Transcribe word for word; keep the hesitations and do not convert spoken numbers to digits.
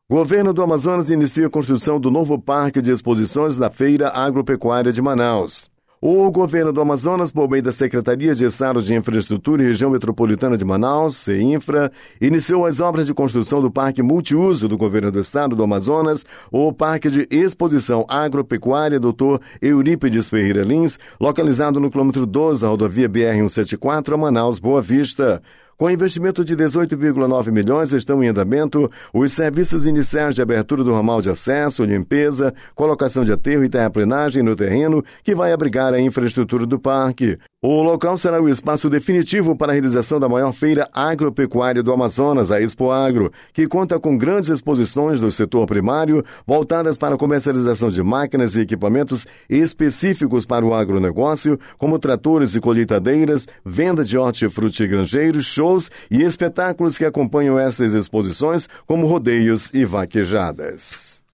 Governo do Amazonas inicia a construção do novo Parque de Exposições da Feira Agropecuária de Manaus. O Governo do Amazonas, por meio da Secretaria de Estado de Infraestrutura e Região Metropolitana de Manaus, CEINFRA, iniciou as obras de construção do Parque Multiuso do Governo do Estado do Amazonas, o Parque de Exposição Agropecuária doutor Eurípides Ferreira Lins, localizado no quilômetro doze da rodovia B R cento e setenta e quatro, a Manaus, Boa Vista. Com investimento de dezoito vírgula nove milhões, estão em andamento os serviços iniciais de abertura do ramal de acesso, limpeza, colocação de aterro e terraplenagem no terreno que vai abrigar a infraestrutura do parque. O local será o espaço definitivo para a realização da maior feira agropecuária do Amazonas, a Expo Agro, que conta com grandes exposições do setor primário voltadas para a comercialização de máquinas e equipamentos específicos para o agronegócio, como tratores e colheitadeiras, venda de hortifruti e granjeiros, shows e espetáculos que acompanham essas exposições, como rodeios e vaquejadas.